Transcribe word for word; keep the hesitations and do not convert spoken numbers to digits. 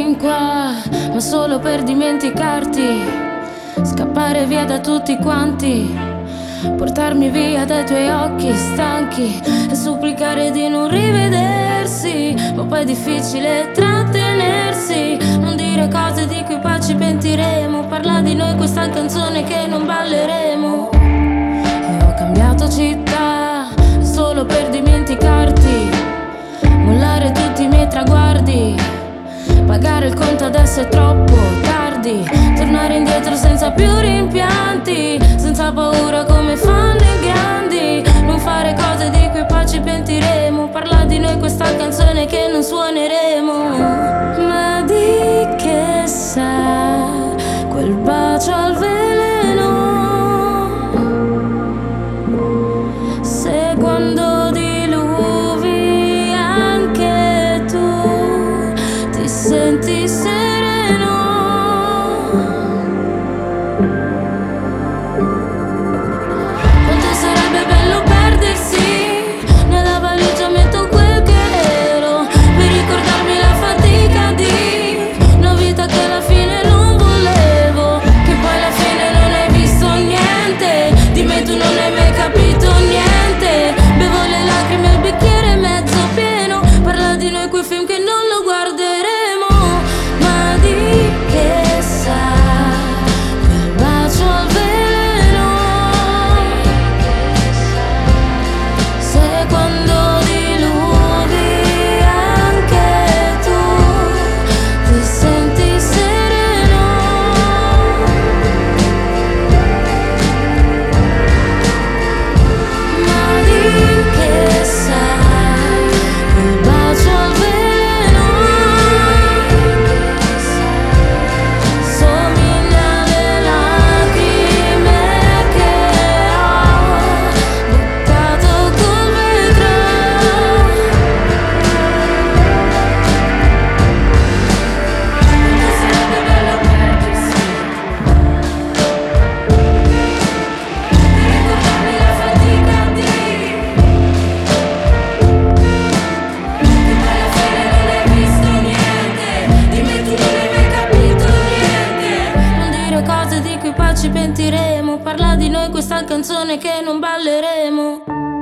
fin qua, ma solo per dimenticarti, scappare via da tutti quanti, portarmi via dai tuoi occhi stanchi e supplicare di non rivedersi, ma poi è difficile trattenersi, non dire cose di cui poi ci pentiremo, parla di noi questa canzone che non balleremo. E ho cambiato città solo per dimenticarti, mollare tutti i miei traguardi, pagare il conto adesso è troppo tardi, tornare indietro senza più rimpianti, senza paura come fanno i grandi, non fare cose di cui poi ci pentiremo, parla di noi questa canzone che non suoneremo. Ma di che sa quel bacio al veleno, se quando diluvi anche tu ti senti sereno. Quanto sarebbe bello perdersi nella valigia, metto quel che ero per ricordarmi la fatica di una vita che alla fine non volevo, che poi alla fine non hai visto niente di me, tu non hai mai capito niente. Bevo le lacrime, il bicchiere è mezzo pieno, parla di noi quei film che non lo guarderemo. Ma di che sa quel bacio al veleno, se quando diluvi anche tu ti senti sereno. Ma di che sa quel bacio al veleno, somiglia alle lacrime che ho buttato col vetro. Quanto sarebbe bello perdersi, di ricordarmi la fatica di che poi alla fine non hai visto niente di me, tu non hai mai capito niente. Non dire cose di cui poi ci pentiremo, parla di noi questa canzone che non balleremo.